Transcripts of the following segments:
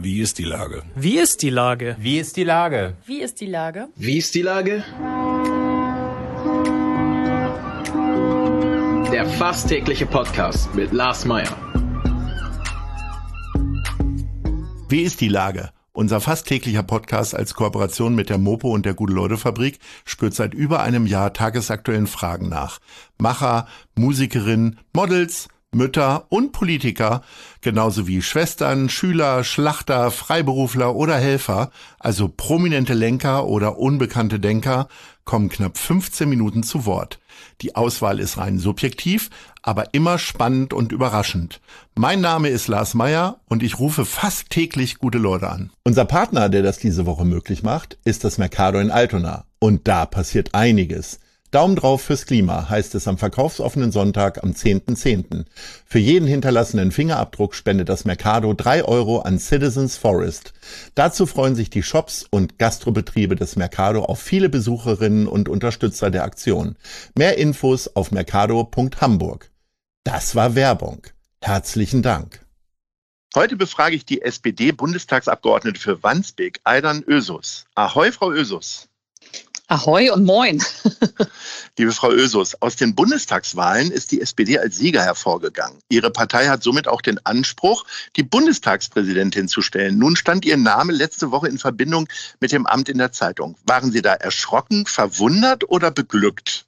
Wie ist die Lage? Wie ist die Lage? Wie ist die Lage? Wie ist die Lage? Wie ist die Lage? Der fast tägliche Podcast mit Lars Meyer. Wie ist die Lage? Unser fast täglicher Podcast als Kooperation mit der Mopo und der Gute-Leute-Fabrik spürt seit über einem Jahr tagesaktuellen Fragen nach. Macher, Musikerinnen, Models, Mütter und Politiker, genauso wie Schwestern, Schüler, Schlachter, Freiberufler oder Helfer, also prominente Lenker oder unbekannte Denker, kommen knapp 15 Minuten zu Wort. Die Auswahl ist rein subjektiv, aber immer spannend und überraschend. Mein Name ist Lars Meyer und ich rufe fast täglich gute Leute an. Unser Partner, der das diese Woche möglich macht, ist das Mercado in Altona. Und da passiert einiges. Daumen drauf fürs Klima, heißt es am verkaufsoffenen Sonntag am 10.10. Für jeden hinterlassenen Fingerabdruck spendet das Mercado 3 Euro an Citizens Forest. Dazu freuen sich die Shops und Gastrobetriebe des Mercado auf viele Besucherinnen und Unterstützer der Aktion. Mehr Infos auf mercado.hamburg. Das war Werbung. Herzlichen Dank. Heute befrage ich die SPD-Bundestagsabgeordnete für Wandsbek, Aydan Özus. Ahoi, Frau Özus. Ahoi und moin. Liebe Frau Özus, aus den Bundestagswahlen ist die SPD als Sieger hervorgegangen. Ihre Partei hat somit auch den Anspruch, die Bundestagspräsidentin zu stellen. Nun stand Ihr Name letzte Woche in Verbindung mit dem Amt in der Zeitung. Waren Sie da erschrocken, verwundert oder beglückt?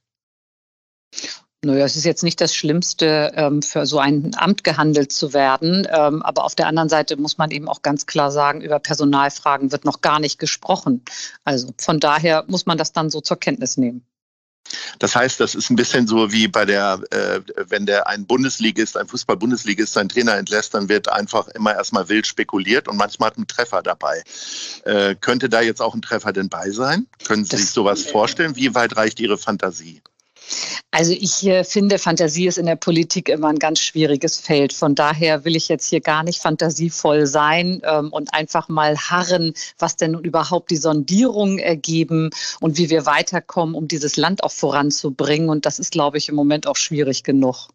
Naja, es ist jetzt nicht das Schlimmste, für so ein Amt gehandelt zu werden. Aber auf der anderen Seite muss man eben auch ganz klar sagen, über Personalfragen wird noch gar nicht gesprochen. Also von daher muss man das dann so zur Kenntnis nehmen. Das heißt, das ist ein bisschen so wie bei wenn ein Bundesligist, ein Fußball-Bundesligist seinen Trainer entlässt, dann wird einfach immer erstmal wild spekuliert und manchmal hat ein Treffer dabei. Könnte da jetzt auch ein Treffer denn bei sein? Können Sie sich sowas vorstellen? Wie weit reicht Ihre Fantasie? Also ich finde, Fantasie ist in der Politik immer ein ganz schwieriges Feld. Von daher will ich jetzt hier gar nicht fantasievoll sein und einfach mal harren, was denn nun überhaupt die Sondierungen ergeben und wie wir weiterkommen, um dieses Land auch voranzubringen. Und das ist, glaube ich, im Moment auch schwierig genug.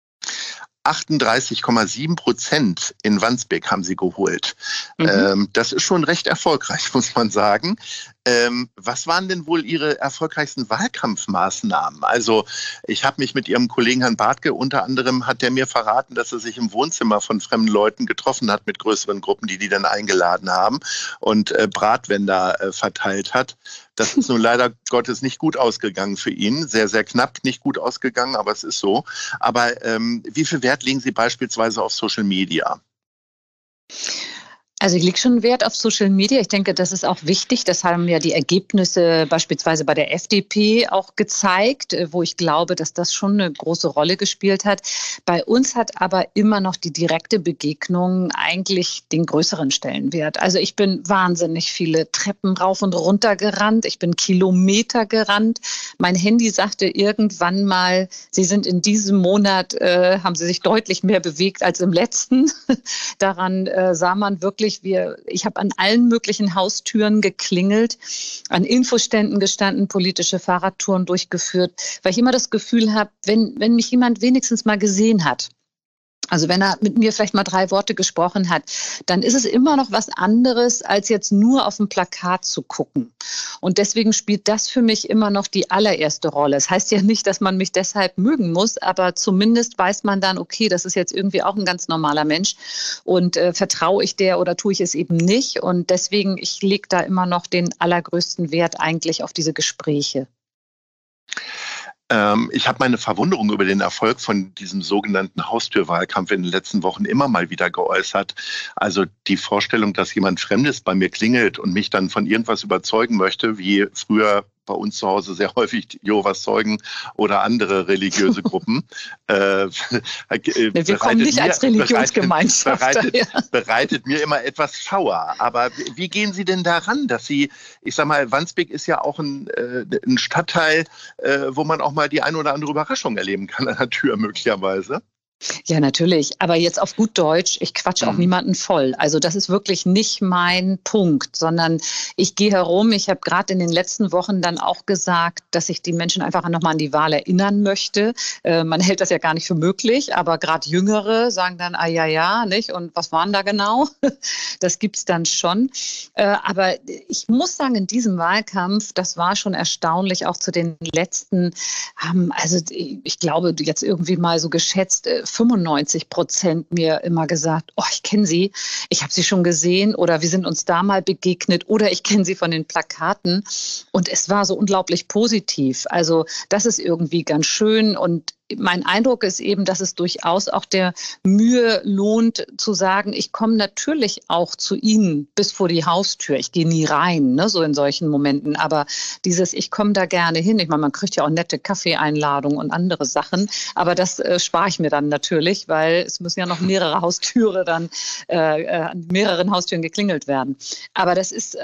38,7% in Wandsbek haben Sie geholt. Das ist schon recht erfolgreich, muss man sagen. Was waren denn wohl Ihre erfolgreichsten Wahlkampfmaßnahmen? Also ich habe mich mit Ihrem Kollegen Herrn Bartke, unter anderem hat der mir verraten, dass er sich im Wohnzimmer von fremden Leuten getroffen hat mit größeren Gruppen, die dann eingeladen haben und Bratwender verteilt hat. Das ist nun leider Gottes nicht gut ausgegangen für ihn. Sehr, sehr knapp nicht gut ausgegangen, aber es ist so. Aber wie viel Wert legen Sie beispielsweise auf Social Media? Also ich lege schon Wert auf Social Media. Ich denke, das ist auch wichtig. Das haben ja die Ergebnisse beispielsweise bei der FDP auch gezeigt, wo ich glaube, dass das schon eine große Rolle gespielt hat. Bei uns hat aber immer noch die direkte Begegnung eigentlich den größeren Stellenwert. Also ich bin wahnsinnig viele Treppen rauf und runter gerannt. Ich bin Kilometer gerannt. Mein Handy sagte irgendwann mal, Sie sind in diesem Monat, haben Sie sich deutlich mehr bewegt als im letzten. Daran sah man wirklich, ich habe an allen möglichen Haustüren geklingelt, an Infoständen gestanden, politische Fahrradtouren durchgeführt, weil ich immer das Gefühl habe, wenn mich jemand wenigstens mal gesehen hat, also wenn er mit mir vielleicht mal 3 Worte gesprochen hat, dann ist es immer noch was anderes, als jetzt nur auf dem Plakat zu gucken. Und deswegen spielt das für mich immer noch die allererste Rolle. Es heißt ja nicht, dass man mich deshalb mögen muss, aber zumindest weiß man dann, okay, das ist jetzt irgendwie auch ein ganz normaler Mensch und vertraue ich der oder tue ich es eben nicht. Und deswegen, ich lege da immer noch den allergrößten Wert eigentlich auf diese Gespräche. Ich habe meine Verwunderung über den Erfolg von diesem sogenannten Haustürwahlkampf in den letzten Wochen immer mal wieder geäußert. Also die Vorstellung, dass jemand Fremdes bei mir klingelt und mich dann von irgendwas überzeugen möchte, wie früher bei uns zu Hause sehr häufig Jehovas Zeugen oder andere religiöse Gruppen. Wir kommen nicht als Religionsgemeinschaft. Bereitet mir immer etwas Schauer. Aber wie gehen Sie denn daran, dass Sie, ich sag mal, Wandsbek ist ja auch ein Stadtteil, wo man auch mal die eine oder andere Überraschung erleben kann an der Tür möglicherweise? Ja, natürlich. Aber jetzt auf gut Deutsch, ich quatsche auch niemanden voll. Also das ist wirklich nicht mein Punkt, sondern ich gehe herum. Ich habe gerade in den letzten Wochen dann auch gesagt, dass ich die Menschen einfach nochmal an die Wahl erinnern möchte. Man hält das ja gar nicht für möglich, aber gerade Jüngere sagen dann, ah ja, ja, nicht? Und was waren da genau? Das gibt's dann schon. Aber ich muss sagen, in diesem Wahlkampf, das war schon erstaunlich, auch zu den letzten, also ich glaube, jetzt irgendwie mal so geschätzt, 95% mir immer gesagt, oh, ich kenne Sie, ich habe Sie schon gesehen oder wir sind uns da mal begegnet oder ich kenne Sie von den Plakaten. Und es war so unglaublich positiv. Also das ist irgendwie ganz schön und mein Eindruck ist eben, dass es durchaus auch der Mühe lohnt, zu sagen, ich komme natürlich auch zu Ihnen bis vor die Haustür. Ich gehe nie rein, ne, so in solchen Momenten. Aber dieses, ich komme da gerne hin. Ich meine, man kriegt ja auch nette Kaffeeeinladungen und andere Sachen. Aber das spare ich mir dann natürlich, weil es müssen ja noch mehrere Haustüre dann, an mehreren Haustüren geklingelt werden. Aber das ist...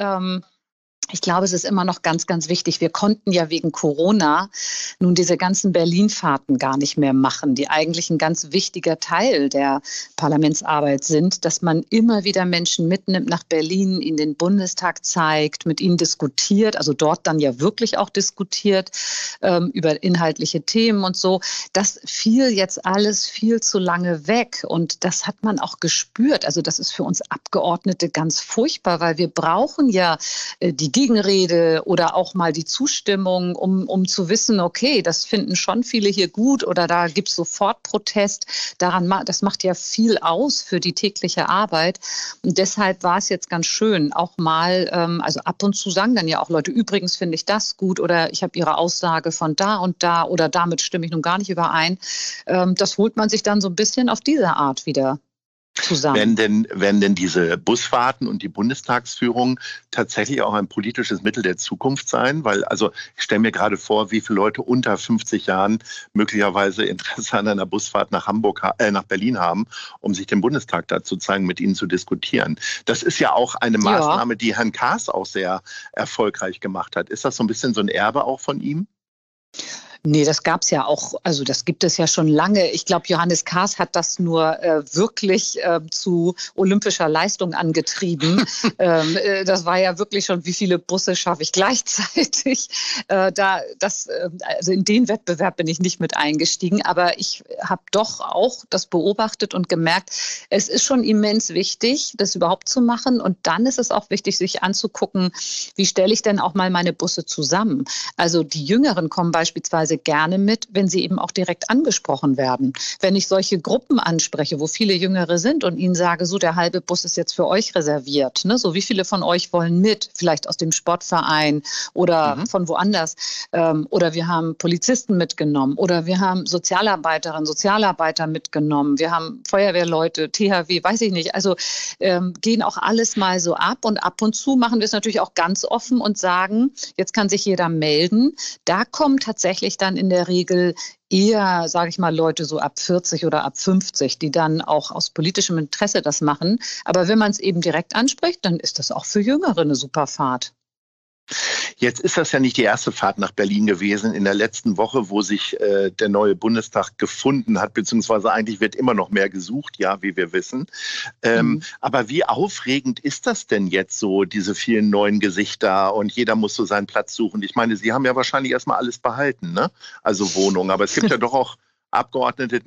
Ich glaube, es ist immer noch ganz, ganz wichtig. Wir konnten ja wegen Corona nun diese ganzen Berlin-Fahrten gar nicht mehr machen, die eigentlich ein ganz wichtiger Teil der Parlamentsarbeit sind, dass man immer wieder Menschen mitnimmt nach Berlin, ihnen den Bundestag zeigt, mit ihnen diskutiert, also dort dann ja wirklich auch diskutiert über inhaltliche Themen und so. Das fiel jetzt alles viel zu lange weg und das hat man auch gespürt. Also das ist für uns Abgeordnete ganz furchtbar, weil wir brauchen ja die Gegenrede oder auch mal die Zustimmung, um zu wissen, okay, das finden schon viele hier gut oder da gibt es sofort Protest. Das macht ja viel aus für die tägliche Arbeit. Und deshalb war es jetzt ganz schön, auch mal, also ab und zu sagen dann ja auch Leute, übrigens finde ich das gut oder ich habe Ihre Aussage von da und da oder damit stimme ich nun gar nicht überein. Das holt man sich dann so ein bisschen auf diese Art wieder zusammen. Werden denn diese Busfahrten und die Bundestagsführung tatsächlich auch ein politisches Mittel der Zukunft sein? Weil, also ich stelle mir gerade vor, wie viele Leute unter 50 Jahren möglicherweise Interesse an einer Busfahrt nach nach Berlin haben, um sich den Bundestag da zu zeigen, mit ihnen zu diskutieren. Das ist ja auch eine Maßnahme, die Herrn Kahrs auch sehr erfolgreich gemacht hat. Ist das so ein bisschen so ein Erbe auch von ihm? Nee, das gab's ja auch, also das gibt es ja schon lange. Ich glaube, Johannes Kahrs hat das nur wirklich zu olympischer Leistung angetrieben. Das war ja wirklich schon, wie viele Busse schaffe ich gleichzeitig. Also in den Wettbewerb bin ich nicht mit eingestiegen, aber ich habe doch auch das beobachtet und gemerkt, es ist schon immens wichtig, das überhaupt zu machen. Und dann ist es auch wichtig, sich anzugucken, wie stelle ich denn auch mal meine Busse zusammen? Also die Jüngeren kommen beispielsweise gerne mit, wenn sie eben auch direkt angesprochen werden. Wenn ich solche Gruppen anspreche, wo viele Jüngere sind und ihnen sage, so der halbe Bus ist jetzt für euch reserviert, ne? So wie viele von euch wollen mit, vielleicht aus dem Sportverein oder von woanders. Oder wir haben Polizisten mitgenommen oder wir haben Sozialarbeiterinnen, Sozialarbeiter mitgenommen. Wir haben Feuerwehrleute, THW, weiß ich nicht. Also gehen auch alles mal so ab und ab und zu machen wir es natürlich auch ganz offen und sagen, jetzt kann sich jeder melden. Da kommen tatsächlich dann in der Regel eher, sage ich mal, Leute so ab 40 oder ab 50, die dann auch aus politischem Interesse das machen. Aber wenn man es eben direkt anspricht, dann ist das auch für Jüngere eine super Fahrt. Jetzt ist das ja nicht die erste Fahrt nach Berlin gewesen in der letzten Woche, wo sich der neue Bundestag gefunden hat, beziehungsweise eigentlich wird immer noch mehr gesucht, ja, wie wir wissen. Aber wie aufregend ist das denn jetzt so, diese vielen neuen Gesichter und jeder muss so seinen Platz suchen? Ich meine, Sie haben ja wahrscheinlich erstmal alles behalten, ne? Also Wohnungen, aber es gibt ja doch auch Abgeordnete,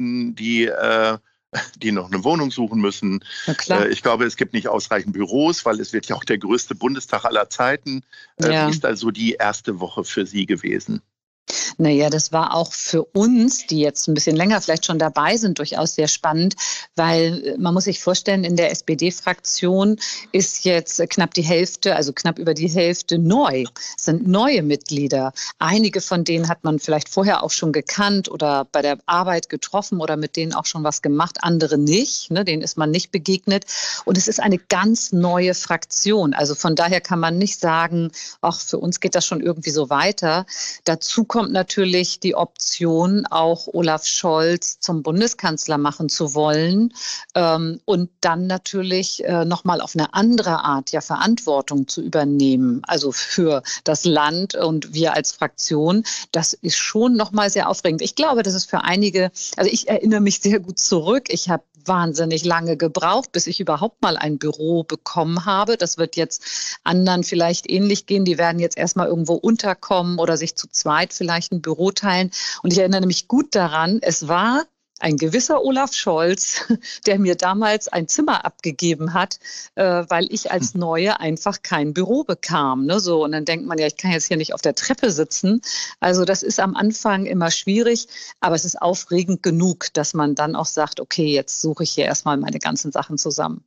die noch eine Wohnung suchen müssen. Ich glaube, es gibt nicht ausreichend Büros, weil es wird ja auch der größte Bundestag aller Zeiten. Wie ist also die erste Woche für Sie gewesen? Naja, das war auch für uns, die jetzt ein bisschen länger vielleicht schon dabei sind, durchaus sehr spannend, weil man muss sich vorstellen, in der SPD-Fraktion ist jetzt knapp die Hälfte, also knapp über die Hälfte neu, es sind neue Mitglieder. Einige von denen hat man vielleicht vorher auch schon gekannt oder bei der Arbeit getroffen oder mit denen auch schon was gemacht, andere nicht, ne, denen ist man nicht begegnet. Und es ist eine ganz neue Fraktion. Also von daher kann man nicht sagen, ach, für uns geht das schon irgendwie so weiter. Dazu kommt kommt natürlich die Option, auch Olaf Scholz zum Bundeskanzler machen zu wollen und dann natürlich nochmal auf eine andere Art ja Verantwortung zu übernehmen, also für das Land und wir als Fraktion. Das ist schon nochmal sehr aufregend. Ich glaube, das ist für einige, also ich erinnere mich sehr gut zurück. Ich habe wahnsinnig lange gebraucht, bis ich überhaupt mal ein Büro bekommen habe. Das wird jetzt anderen vielleicht ähnlich gehen. Die werden jetzt erstmal irgendwo unterkommen oder sich zu zweit vielleicht ein Büro teilen. Und ich erinnere mich gut daran, es war ein gewisser Olaf Scholz, der mir damals ein Zimmer abgegeben hat, weil ich als Neue einfach kein Büro bekam. Ne? So, und dann denkt man ja, ich kann jetzt hier nicht auf der Treppe sitzen. Also das ist am Anfang immer schwierig, aber es ist aufregend genug, dass man dann auch sagt, okay, jetzt suche ich hier erstmal meine ganzen Sachen zusammen.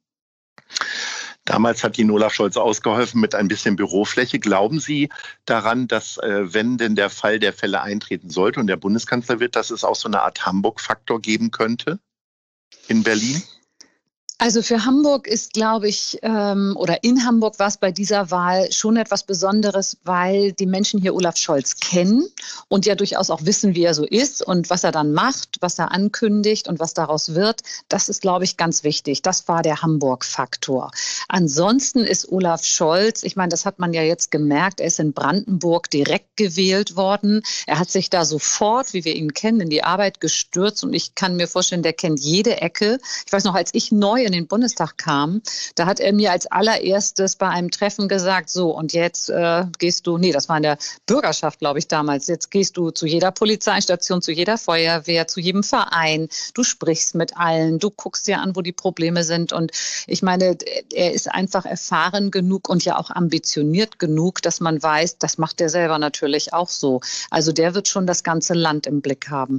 Damals hat Ihnen Olaf Scholz ausgeholfen mit ein bisschen Bürofläche. Glauben Sie daran, dass, wenn denn der Fall der Fälle eintreten sollte und der Bundeskanzler wird, dass es auch so eine Art Hamburg-Faktor geben könnte in Berlin? Also für Hamburg ist, glaube ich, oder in Hamburg war es bei dieser Wahl schon etwas Besonderes, weil die Menschen hier Olaf Scholz kennen und ja durchaus auch wissen, wie er so ist und was er dann macht, was er ankündigt und was daraus wird. Das ist, glaube ich, ganz wichtig. Das war der Hamburg-Faktor. Ansonsten ist Olaf Scholz, ich meine, das hat man ja jetzt gemerkt, er ist in Brandenburg direkt gewählt worden. Er hat sich da sofort, wie wir ihn kennen, in die Arbeit gestürzt und ich kann mir vorstellen, der kennt jede Ecke. Ich weiß noch, als ich neu in den Bundestag kam, da hat er mir als allererstes bei einem Treffen gesagt, so und jetzt gehst du, das war in der Bürgerschaft, glaube ich damals, jetzt gehst du zu jeder Polizeistation, zu jeder Feuerwehr, zu jedem Verein, du sprichst mit allen, du guckst dir an, wo die Probleme sind und ich meine, er ist einfach erfahren genug und ja auch ambitioniert genug, dass man weiß, das macht er selber natürlich auch so. Also der wird schon das ganze Land im Blick haben.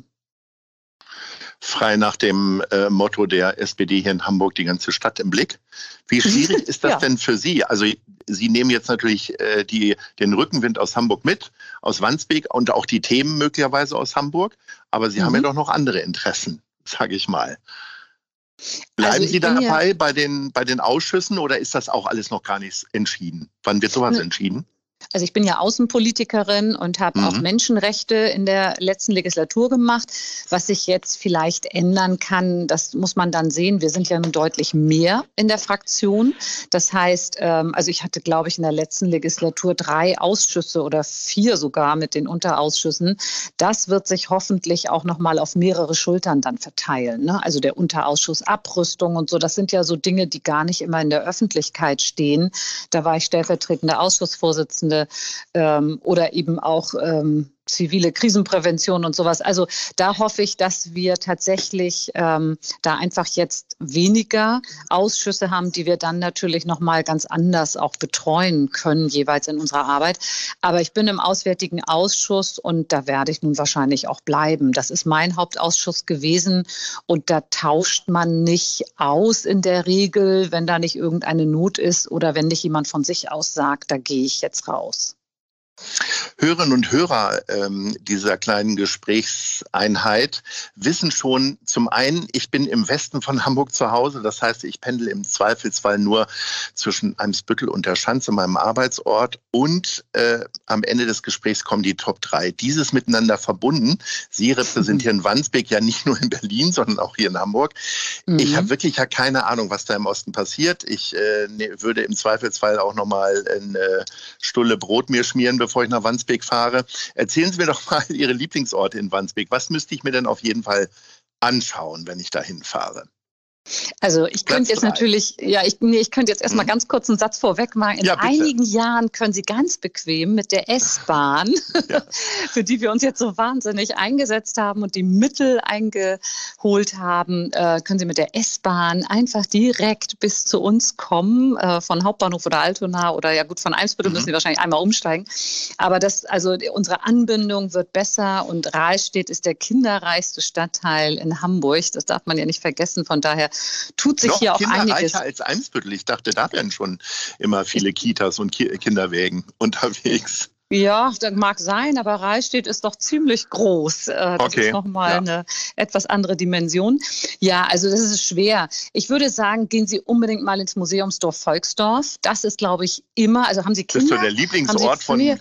Frei nach dem Motto der SPD hier in Hamburg, die ganze Stadt im Blick. Wie schwierig ist das denn für Sie? Also Sie nehmen jetzt natürlich den Rückenwind aus Hamburg mit, aus Wandsbek und auch die Themen möglicherweise aus Hamburg. Aber Sie haben ja doch noch andere Interessen, sage ich mal. Bleiben Sie dabei bei den Ausschüssen oder ist das auch alles noch gar nicht entschieden? Wann wird sowas entschieden? Also ich bin ja Außenpolitikerin und habe auch Menschenrechte in der letzten Legislatur gemacht. Was sich jetzt vielleicht ändern kann, das muss man dann sehen. Wir sind ja nun deutlich mehr in der Fraktion. Das heißt, also ich hatte, glaube ich, in der letzten Legislatur 3 Ausschüsse oder 4 sogar mit den Unterausschüssen. Das wird sich hoffentlich auch noch mal auf mehrere Schultern dann verteilen. Ne? Also der Unterausschuss Abrüstung und so, das sind ja so Dinge, die gar nicht immer in der Öffentlichkeit stehen. Da war ich stellvertretende Ausschussvorsitzende oder eben auch zivile Krisenprävention und sowas. Also da hoffe ich, dass wir tatsächlich da einfach jetzt weniger Ausschüsse haben, die wir dann natürlich noch mal ganz anders auch betreuen können, jeweils in unserer Arbeit. Aber ich bin im Auswärtigen Ausschuss und da werde ich nun wahrscheinlich auch bleiben. Das ist mein Hauptausschuss gewesen und da tauscht man nicht aus in der Regel, wenn da nicht irgendeine Not ist oder wenn nicht jemand von sich aus sagt, da gehe ich jetzt raus. Hörerinnen und Hörer dieser kleinen Gesprächseinheit wissen schon, zum einen, ich bin im Westen von Hamburg zu Hause. Das heißt, ich pendel im Zweifelsfall nur zwischen Eimsbüttel und der Schanze, meinem Arbeitsort. Und am Ende des Gesprächs kommen die Top 3. Dieses miteinander verbunden. Sie repräsentieren Wandsbek ja nicht nur in Berlin, sondern auch hier in Hamburg. Ich habe wirklich ja keine Ahnung, was da im Osten passiert. Ich würde im Zweifelsfall auch noch mal eine Stulle Brot mir schmieren, bevor ich nach Wandsbek fahre. Erzählen Sie mir doch mal Ihre Lieblingsorte in Wandsbek. Was müsste ich mir denn auf jeden Fall anschauen, wenn ich dahin fahre? Also ich könnte jetzt natürlich, ich könnte jetzt erstmal ganz kurz einen Satz vorweg machen. In einigen Jahren können Sie ganz bequem mit der S-Bahn, für die wir uns jetzt so wahnsinnig eingesetzt haben und die Mittel eingeholt haben, können Sie mit der S-Bahn einfach direkt bis zu uns kommen, von Hauptbahnhof oder Altona oder ja gut, von Eimsbüttel müssen Sie wahrscheinlich einmal umsteigen. Aber unsere Anbindung wird besser und Rahlstedt ist der kinderreichste Stadtteil in Hamburg. Das darf man ja nicht vergessen. Von daher tut sich hier auch einiges. Noch kinderreicher als Eimsbüttel. Ich dachte, da wären schon immer viele Kitas und Kinderwägen unterwegs. Ja, das mag sein, aber Rahlstedt ist doch ziemlich groß. Das ist nochmal eine etwas andere Dimension. Ja, also das ist schwer. Ich würde sagen, gehen Sie unbedingt mal ins Museumsdorf Volksdorf. Das ist, glaube ich, immer, also haben Sie Kinder? Das ist so der Lieblingsort von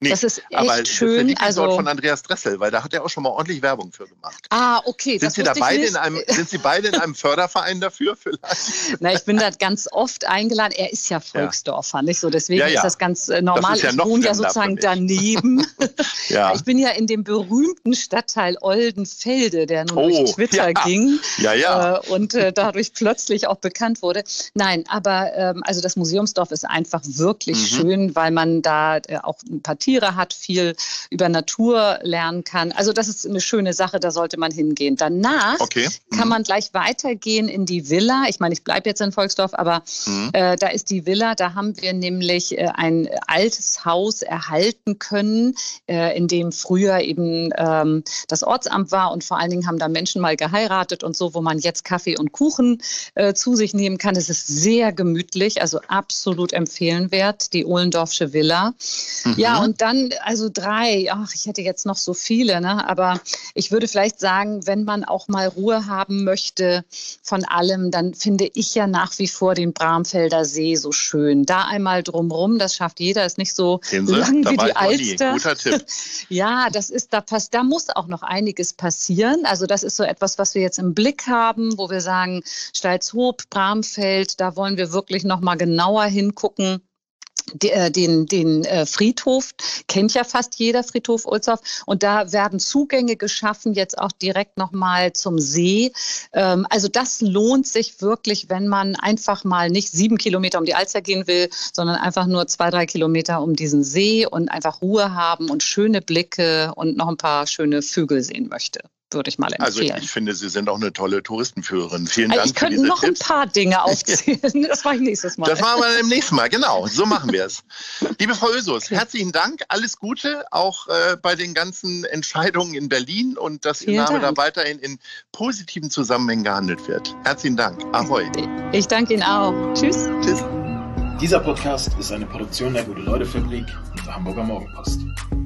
Nee, das ist echt aber schön. Das ist der Lieblingsort von Andreas Dressel, weil da hat er auch schon mal ordentlich Werbung für gemacht. Ah, okay. Sind Sie beide in einem Förderverein dafür vielleicht? Na, ich bin da ganz oft eingeladen. Er ist ja Volksdorfer, nicht so? Deswegen ist das ganz normal. Das ist ich wohne ja sozusagen daneben. Ja. Ich bin ja in dem berühmten Stadtteil Oldenfelde, der nun durch Twitter ging und dadurch plötzlich auch bekannt wurde. Nein, aber also das Museumsdorf ist einfach wirklich schön, weil man da auch ein paar Tiere hat, viel über Natur lernen kann. Also das ist eine schöne Sache, da sollte man hingehen. Danach kann man gleich weitergehen in die Villa. Ich meine, ich bleibe jetzt in Volksdorf, aber da ist die Villa. Da haben wir nämlich ein altes Haus erhalten können, in dem früher eben das Ortsamt war und vor allen Dingen haben da Menschen mal geheiratet und so, wo man jetzt Kaffee und Kuchen zu sich nehmen kann. Es ist sehr gemütlich, also absolut empfehlenwert, die Ohlendorfsche Villa. Ja, und dann also 3, ich hätte jetzt noch so viele, ne? Aber ich würde vielleicht sagen, wenn man auch mal Ruhe haben möchte von allem, dann finde ich ja nach wie vor den Bramfelder See so schön. Da einmal drumrum, das schafft jeder, ist nicht so lang wie die Alster. Guter Tipp. Ja, da muss auch noch einiges passieren. Also das ist so etwas, was wir jetzt im Blick haben, wo wir sagen, Stalzhoop, Bramfeld, da wollen wir wirklich noch mal genauer hingucken. Den Friedhof kennt ja fast jeder, Friedhof Ohlsdorf. Und da werden Zugänge geschaffen, jetzt auch direkt nochmal zum See. Also das lohnt sich wirklich, wenn man einfach mal nicht 7 Kilometer um die Alster gehen will, sondern einfach nur 2-3 Kilometer um diesen See und einfach Ruhe haben und schöne Blicke und noch ein paar schöne Vögel sehen möchte. Würde ich mal empfehlen. Also ich finde, Sie sind auch eine tolle Touristenführerin. Vielen Dank ich könnte noch Tipps. Ein paar Dinge aufzählen. Das mache ich nächstes Mal. Das machen wir im nächsten Mal, genau. So machen wir es. Liebe Frau Oesus, herzlichen Dank. Alles Gute, auch bei den ganzen Entscheidungen in Berlin und dass Ihr Name da weiterhin in positiven Zusammenhängen gehandelt wird. Herzlichen Dank. Ahoi. Ich danke Ihnen auch. Tschüss. Dieser Podcast ist eine Produktion der Gute-Leute-Fabrik und der Hamburger Morgenpost.